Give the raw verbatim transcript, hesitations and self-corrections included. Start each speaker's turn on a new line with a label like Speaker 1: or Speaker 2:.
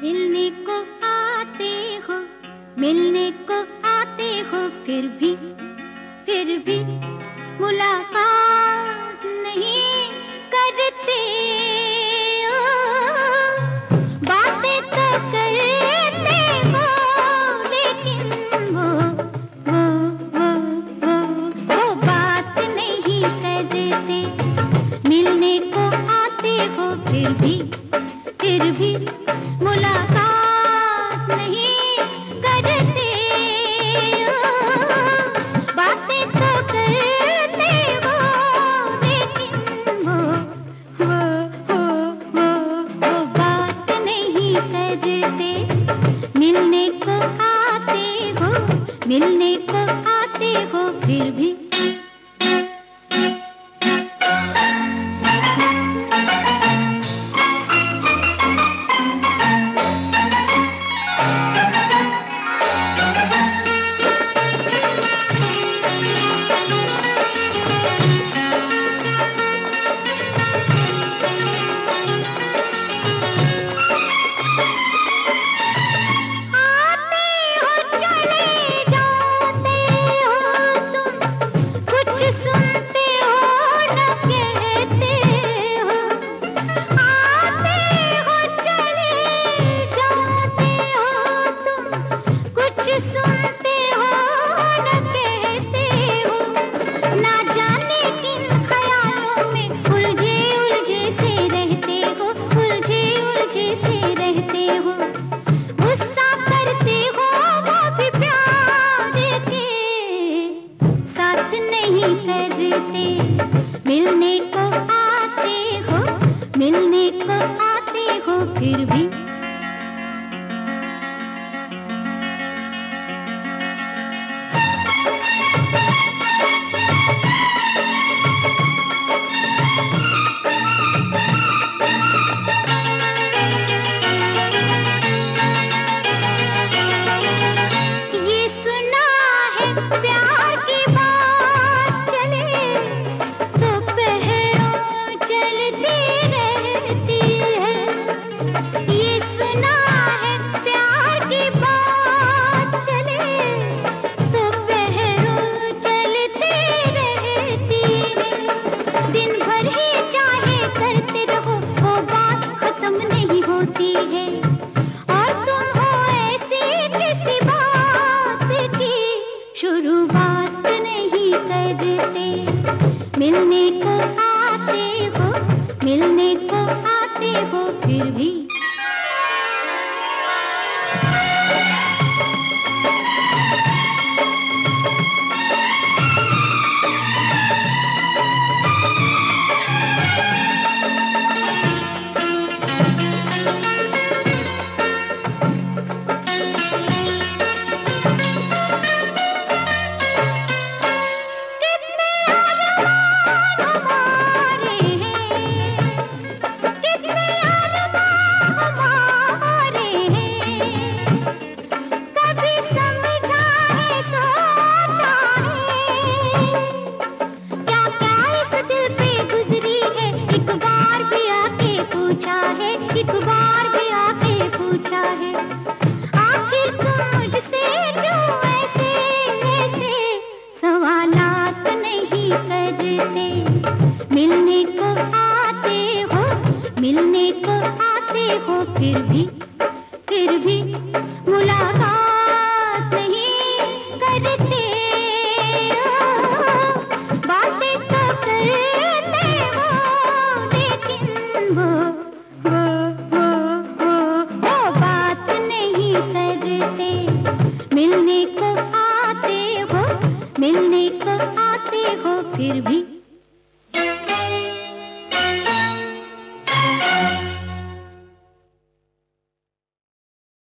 Speaker 1: मिलने को आते हो, मिलने को आते हो, फिर भी फिर भी मुलाकात नहीं करते हो। बातें तो करते हो लेकिन वो वो वो वो वो बात नहीं करते। मिलने को आते हो फिर भी फिर भी मुलाकात नहीं करते हो। बातें तो करते हो लेकिन वो वो वो वो वो बात नहीं करते। मिलने को आते हो, मिलने को आते हो, फिर भी सुनते हो न कहते हो। ना जाने किन ख्यालों में उलझे उलझे से रहते हो, उलझे उलझे से रहते हो। गुस्सा करते हो वो भी प्यार के साथ नहीं करते। मिलने को आते हो, मिलने को आते हो, फिर भी प्यार की बात चले तो पहरों चलती रहती है। ये सुना है प्यार की बात चले तो पहरों चलती रहती है। दिन भर ही चाहे करते रहो वो बात खत्म नहीं होती है। और तुम हो ऐसी किसी बात की शुरुआत नहीं करते। मिलने को आते हो, मिलने को आते हो, फिर भी एक बार भी आके पूछा है। आखिर तुम मुझसे क्यों ऐसे ऐसे सवालात नहीं करते। मिलने को आते हो, मिलने को आते हो, फिर भी फिर भी मुलाकात नहीं करते हो। बातें तो करते हो लेकिन वो मिलने को आते हो, मिलने को आते हो, फिर भी